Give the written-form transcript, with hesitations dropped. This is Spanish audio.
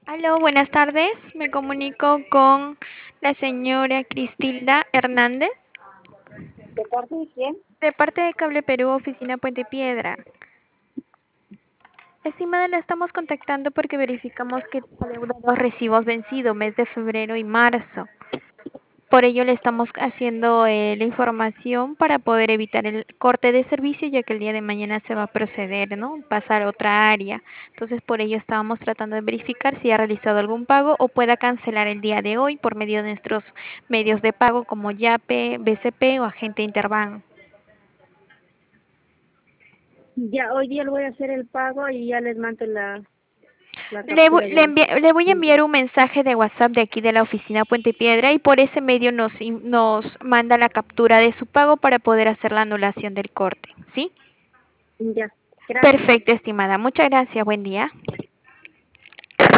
Aló, buenas tardes. Me comunico con la señora Cristilda Hernández, ¿De parte de quién? de parte de Cable Perú, oficina Puente Piedra. Estimada, la estamos contactando porque verificamos que adeuda dos recibos vencidos, mes de febrero y marzo. Por ello le estamos haciendo la información para poder evitar el corte de servicio, ya que el día de mañana se va a proceder, ¿no? Pasar a otra área. Entonces, por ello estábamos tratando de verificar si ha realizado algún pago o pueda cancelar el día de hoy por medio de nuestros medios de pago como Yape, BCP o Agente Interbank. Ya, hoy día le voy a hacer el pago y ya les mando la captura del... Le voy a enviar un mensaje de WhatsApp de aquí de la oficina Puente Piedra y por ese medio nos manda la captura de su pago para poder hacer la anulación del corte, ¿sí? Ya, gracias. Perfecto, estimada. Muchas gracias. Buen día.